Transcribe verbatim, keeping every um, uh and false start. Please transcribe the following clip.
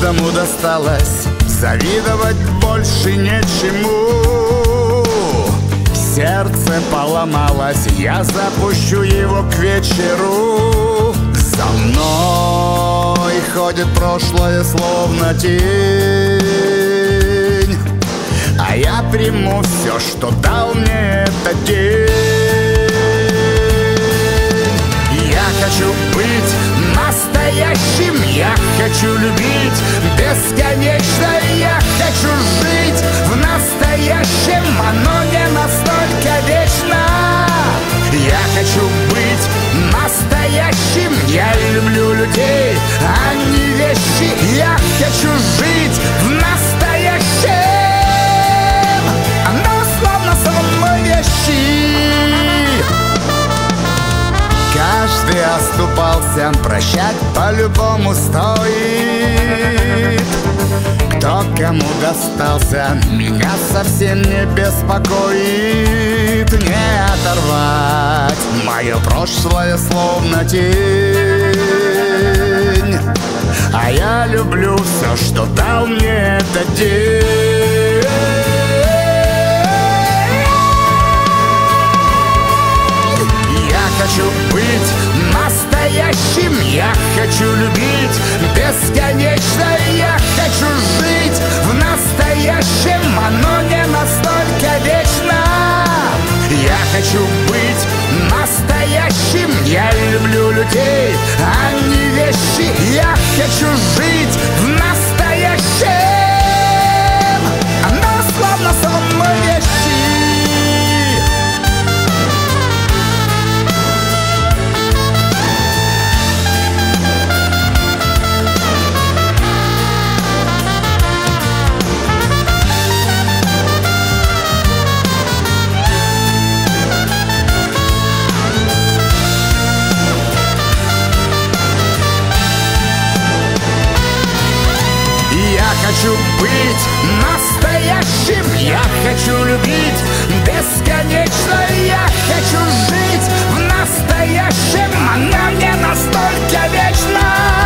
Каждому досталось, завидовать больше нечему. Сердце поломалось, я запущу его к вечеру. За мной ходит прошлое, словно тень, а я приму все, что дал мне этот день. Я хочу быть настоящим, я хочу любить бесконечно, я хочу жить в настоящем, оно не настолько вечно. Я хочу быть настоящим, я люблю людей, а не вещи. Я хочу жить в настоящем, оно словно сон мой вещи. Каждый оступался, прощать по-любому стоит. Кто кому достался, меня совсем не беспокоит. Не оторвать мое прошлое, словно тень, а я люблю все, что дал мне этот день. Я хочу быть настоящим, я хочу любить бесконечно, я хочу жить в настоящем, оно не настолько вечно. Я хочу быть настоящим, я люблю людей, а не вещи. Я хочу жить в настоящем, оно словно сон мой вещи. Я хочу быть настоящим, я хочу любить бесконечно, я хочу жить в настоящем, оно не настолько вечно.